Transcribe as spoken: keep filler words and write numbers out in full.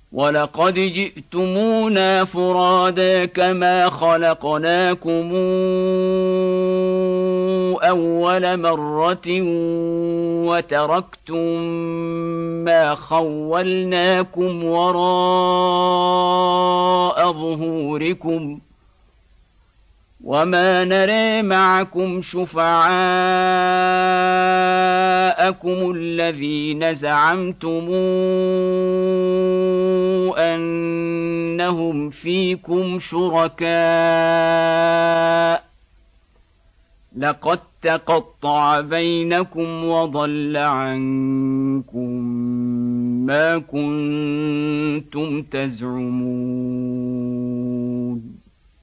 ولقد جئتمونا فرادا كما خلقناكم أول مرة وتركتم ما خولناكم وراء ظهوركم وما نرى معكم شفعاءكم الذين زعمتم أنهم فيكم شركاء لقد تقطع بينكم وضل عنكم ما كنتم تزعمون